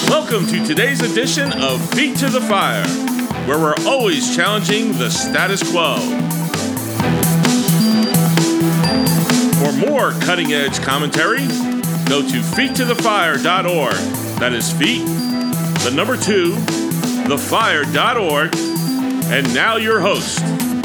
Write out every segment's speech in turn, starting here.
Welcome to today's edition of Feet to the Fire, where we're always challenging the status quo. For more cutting-edge commentary, go to feettothefire.org. That is feet, the number 2, thefire.org. And now your host.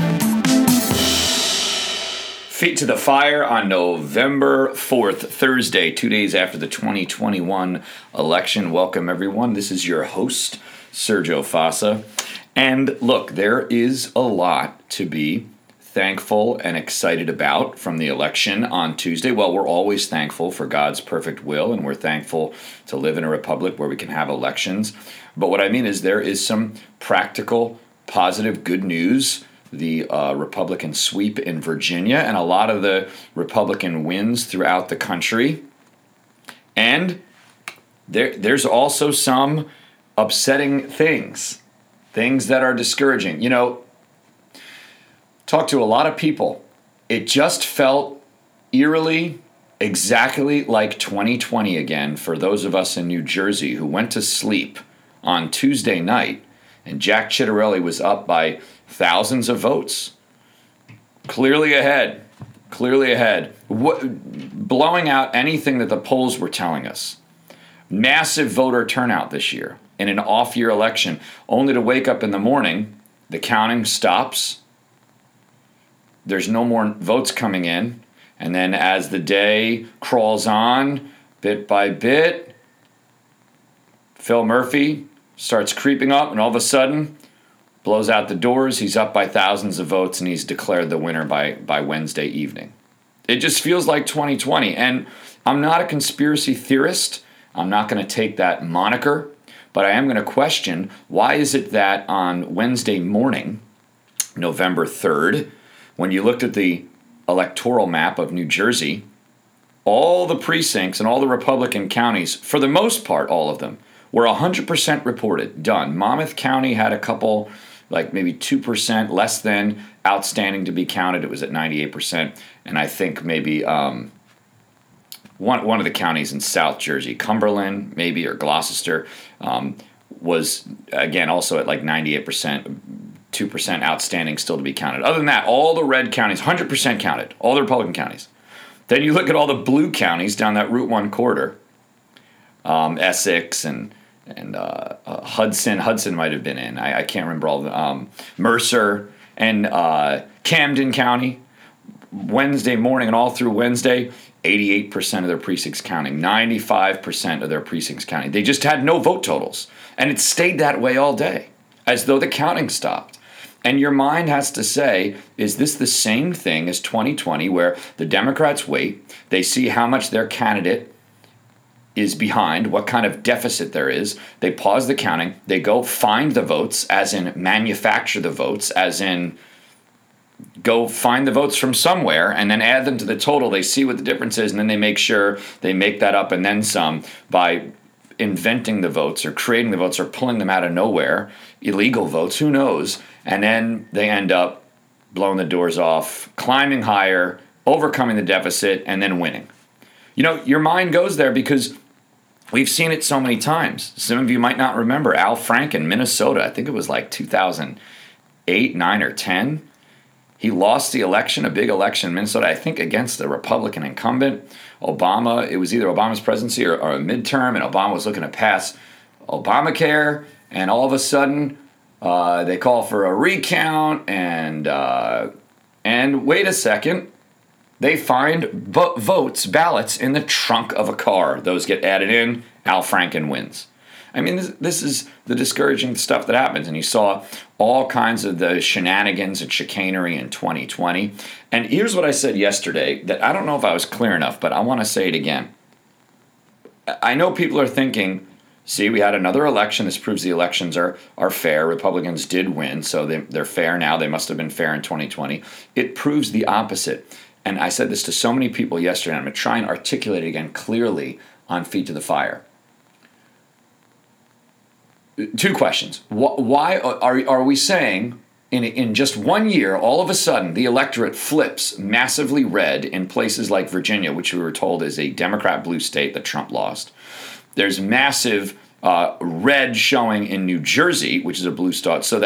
Feet to the Fire on November 4th, Thursday, 2 days after the 2021 election. Welcome, everyone. This is your host, Sergio Fossa. And look, there is a lot to be thankful and excited about from the election on Tuesday. Well, we're always thankful for God's perfect will, and we're thankful to live in a republic where we can have elections. But what I mean is there is some practical, positive, good news. The Republican sweep in Virginia and a lot of the Republican wins throughout the country. And there's also some upsetting things that are discouraging. You know, talk to a lot of people. It just felt eerily exactly like 2020 again for those of us in New Jersey who went to sleep on Tuesday night and Jack Ciattarelli was up by thousands of votes. Clearly ahead. Blowing out anything that the polls were telling us. Massive voter turnout this year in an off-year election, only to wake up in the morning, the counting stops. There's no more votes coming in. And then as the day crawls on, bit by bit, Phil Murphy starts creeping up, and all of a sudden, blows out the doors, he's up by thousands of votes, and he's declared the winner by Wednesday evening. It just feels like 2020, and I'm not a conspiracy theorist. I'm not going to take that moniker, but I am going to question, why is it that on Wednesday morning, November 3rd, when you looked at the electoral map of New Jersey, all the precincts and all the Republican counties, for the most part, all of them, were 100% reported, done. Monmouth County had a couple, like maybe 2% less than outstanding to be counted. It was at 98%. And I think maybe one of the counties in South Jersey, Cumberland maybe, or Gloucester, was, again, also at like 98%, 2% outstanding still to be counted. Other than that, all the red counties, 100% counted, all the Republican counties. Then you look at all the blue counties down that Route 1 corridor, Essex and Hudson might have been in. I can't remember all the Mercer and Camden County. Wednesday morning and all through Wednesday, 88% of their precincts counting, 95% of their precincts counting. They just had no vote totals, and it stayed that way all day, as though the counting stopped. And your mind has to say, is this the same thing as 2020, where the Democrats wait, they see how much their candidate is behind, what kind of deficit there is. They pause the counting. They go find the votes, as in manufacture the votes, as in go find the votes from somewhere and then add them to the total. They see what the difference is, and then they make sure they make that up and then some by inventing the votes or creating the votes or pulling them out of nowhere, illegal votes, who knows. And then they end up blowing the doors off, climbing higher, overcoming the deficit, and then winning. You know, your mind goes there because we've seen it so many times. Some of you might not remember Al Franken, Minnesota. I think it was like 2008, 9, or 10. He lost the election, a big election in Minnesota, I think against the Republican incumbent. Obama, it was either Obama's presidency or a midterm, and Obama was looking to pass Obamacare, and all of a sudden they call for a recount, and wait a second. They find ballots in the trunk of a car. Those get added in. Al Franken wins. I mean, this is the discouraging stuff that happens. And you saw all kinds of the shenanigans and chicanery in 2020. And here's what I said yesterday that I don't know if I was clear enough, but I want to say it again. I know people are thinking, see, we had another election. This proves the elections are fair. Republicans did win, so they're fair now. They must have been fair in 2020. It proves the opposite. And I said this to so many people yesterday, and I'm going to try and articulate it again clearly on Feet to the Fire. Two questions. Why are we saying in just 1 year, all of a sudden, the electorate flips massively red in places like Virginia, which we were told is a Democrat blue state that Trump lost? There's massive red showing in New Jersey, which is a blue state, so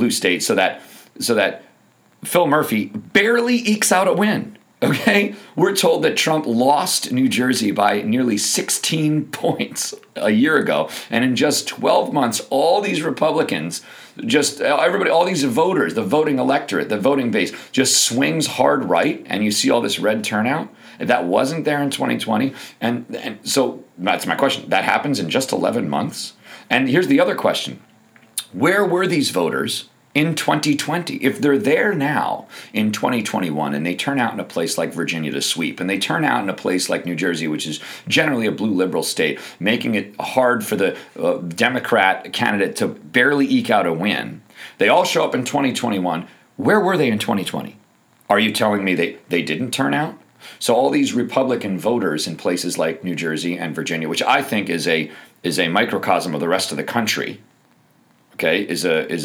that Phil Murphy barely ekes out a win. Okay, we're told that Trump lost New Jersey by nearly 16 points a year ago, and in just 12 months, all these Republicans, all these voters, the voting electorate, the voting base, just swings hard right, and you see all this red turnout. That wasn't there in 2020, and so that's my question. That happens in just 11 months, and here's the other question: where were these voters in 2020? If they're there now in 2021 and they turn out in a place like Virginia to sweep, and they turn out in a place like New Jersey, which is generally a blue liberal state, making it hard for the Democrat candidate to barely eke out a win, they all show up in 2021. Where were they in 2020? Are you telling me they didn't turn out? So all these Republican voters in places like New Jersey and Virginia, which I think is a microcosm of the rest of the country, okay, is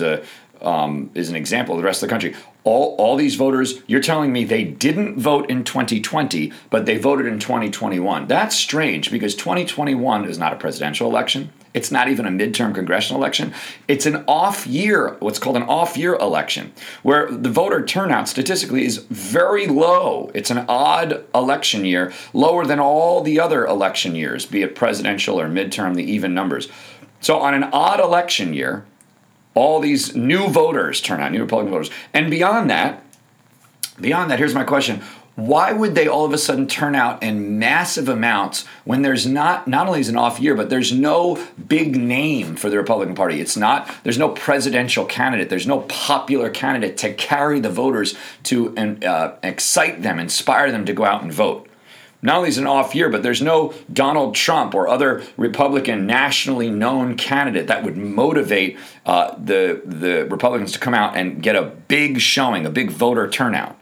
an example of the rest of the country. All these voters, you're telling me they didn't vote in 2020, but they voted in 2021. That's strange, because 2021 is not a presidential election. It's not even a midterm congressional election. It's an off year, what's called an off year election, where the voter turnout statistically is very low. It's an odd election year, lower than all the other election years, be it presidential or midterm, the even numbers. So on an odd election year, all these new voters turn out, new Republican voters. And beyond that, here's my question. Why would they all of a sudden turn out in massive amounts when there's not only is an off year, but there's no big name for the Republican Party? There's no presidential candidate. There's no popular candidate to carry the voters to excite them, inspire them to go out and vote. Not only is it an off year, but there's no Donald Trump or other Republican nationally known candidate that would motivate the Republicans to come out and get a big showing, a big voter turnout.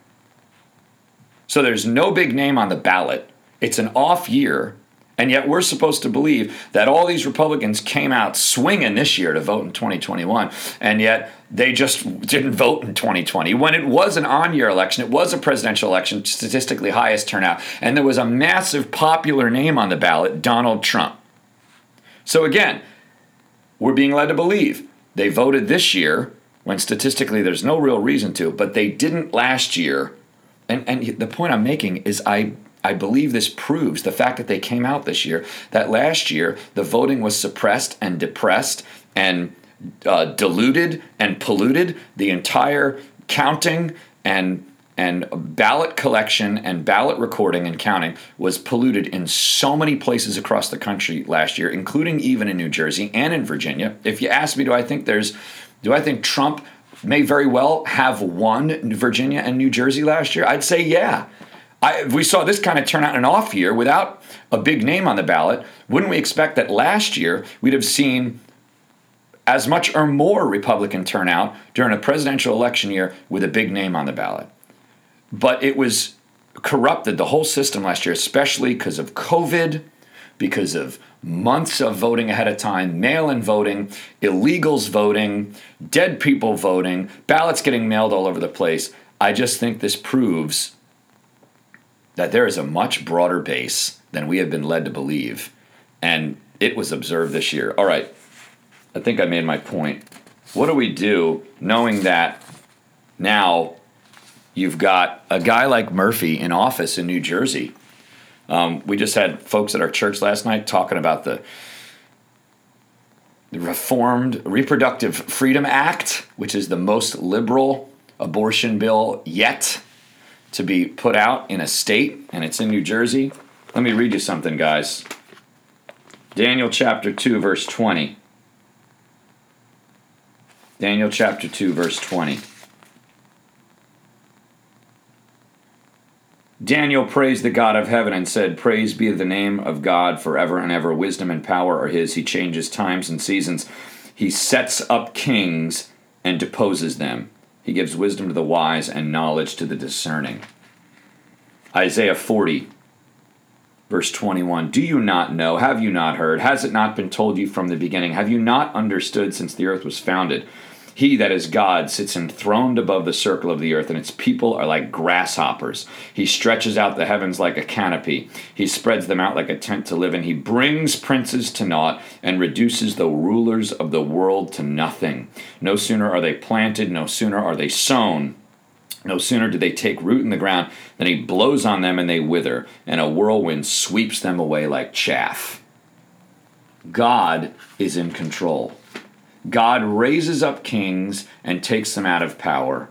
So there's no big name on the ballot. It's an off year, and yet we're supposed to believe that all these Republicans came out swinging this year to vote in 2021, and yet they just didn't vote in 2020. When it was an on-year election, it was a presidential election, statistically highest turnout, and there was a massive popular name on the ballot, Donald Trump. So again, we're being led to believe they voted this year when statistically there's no real reason to, but they didn't last year. And the point I'm making is I believe this proves the fact that they came out this year, that last year the voting was suppressed and depressed and diluted and polluted. The entire counting and ballot collection and ballot recording and counting was polluted in so many places across the country last year, including even in New Jersey and in Virginia. If you ask me, do I think Trump may very well have won Virginia and New Jersey last year? I'd say yeah. If we saw this kind of turnout in an off year without a big name on the ballot, wouldn't we expect that last year we'd have seen as much or more Republican turnout during a presidential election year with a big name on the ballot? But it was corrupted, the whole system last year, especially because of COVID, because of months of voting ahead of time, mail-in voting, illegals voting, dead people voting, ballots getting mailed all over the place. I just think this proves that there is a much broader base than we have been led to believe, and it was observed this year. All right, I think I made my point. What do we do knowing that now you've got a guy like Murphy in office in New Jersey? We just had folks at our church last night talking about the Reformed Reproductive Freedom Act, which is the most liberal abortion bill yet to be put out in a state, and it's in New Jersey. Let me read you something, guys. Daniel chapter 2, verse 20. Daniel chapter 2, verse 20. Daniel praised the God of heaven and said, "Praise be the name of God forever and ever. Wisdom and power are his. He changes times and seasons. He sets up kings and deposes them. He gives wisdom to the wise and knowledge to the discerning." Isaiah 40, verse 21. "Do you not know? Have you not heard? Has it not been told you from the beginning? Have you not understood since the earth was founded? He that is God sits enthroned above the circle of the earth, and its people are like grasshoppers. He stretches out the heavens like a canopy. He spreads them out like a tent to live in. He brings princes to naught and reduces the rulers of the world to nothing. No sooner are they planted, no sooner are they sown, no sooner do they take root in the ground than he blows on them and they wither, and a whirlwind sweeps them away like chaff. God is in control. God raises up kings and takes them out of power.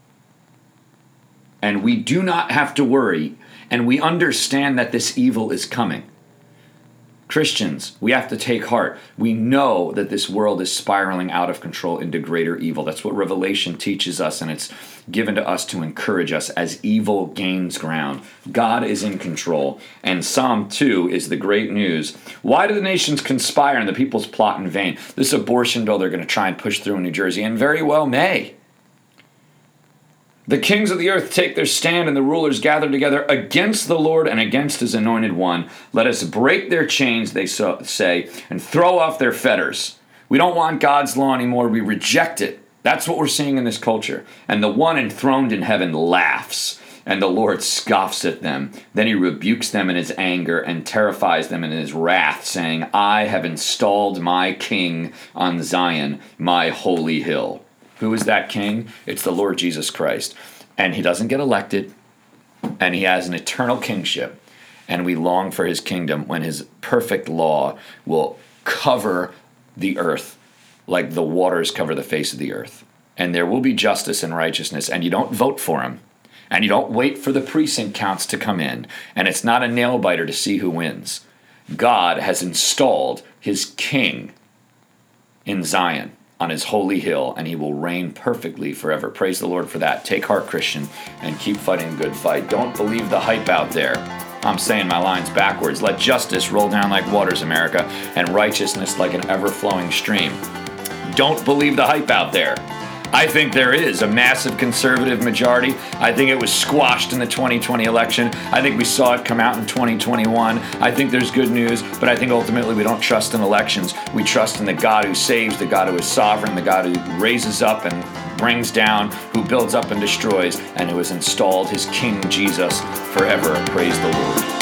And we do not have to worry, and we understand that this evil is coming. Christians, we have to take heart. We know that this world is spiraling out of control into greater evil. That's what Revelation teaches us, and it's given to us to encourage us as evil gains ground. God is in control. And Psalm 2 is the great news. Why do the nations conspire and the peoples plot in vain? This abortion bill they're going to try and push through in New Jersey, and very well may. The kings of the earth take their stand, and the rulers gather together against the Lord and against his anointed one. Let us break their chains, they say, and throw off their fetters. We don't want God's law anymore. We reject it. That's what we're seeing in this culture. And the one enthroned in heaven laughs, and the Lord scoffs at them. Then he rebukes them in his anger and terrifies them in his wrath, saying, I have installed my king on Zion, my holy hill. Who is that king? It's the Lord Jesus Christ. And he doesn't get elected, and he has an eternal kingship. And we long for his kingdom when his perfect law will cover the earth like the waters cover the face of the earth. And there will be justice and righteousness, and you don't vote for him. And you don't wait for the precinct counts to come in. And it's not a nail biter to see who wins. God has installed his king in Zion, on his holy hill, and he will reign perfectly forever. Praise the Lord for that. Take heart, Christian, and keep fighting a good fight. Don't believe the hype out there. I'm saying my lines backwards. Let justice roll down like waters, America, and righteousness like an ever-flowing stream. Don't believe the hype out there. I think there is a massive conservative majority. I think it was squashed in the 2020 election. I think we saw it come out in 2021. I think there's good news, but I think ultimately we don't trust in elections. We trust in the God who saves, the God who is sovereign, the God who raises up and brings down, who builds up and destroys, and who has installed his King Jesus forever. Praise the Lord.